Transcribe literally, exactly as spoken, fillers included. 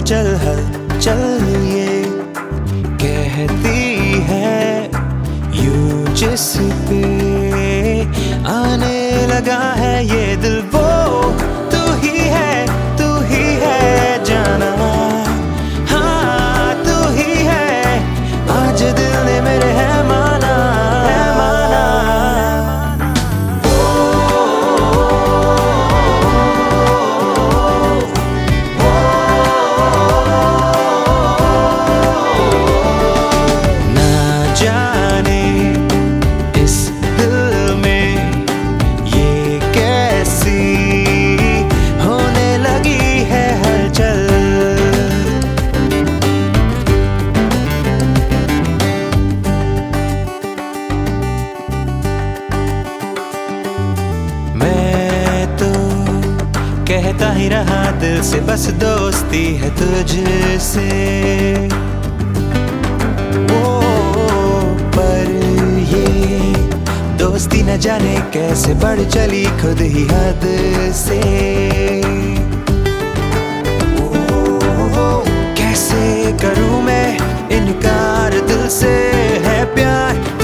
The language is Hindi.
चल हल चल ये कहती है यू जिस पे आने लगा है ये दिल, वो तू ही है तू ही है जाना, हाँ तू ही है आज दिल ने मेरे है माना है माना। ना जाने इस दिल में ये कैसी होने लगी है हलचल। मैं तो कहता ही रहा दिल से बस दोस्ती है तुझसे, ओ पर ये दोस्ती न जाने कैसे बढ़ चली खुद ही हद से। ओ कैसे करूं मैं इनकार, दिल से है प्यार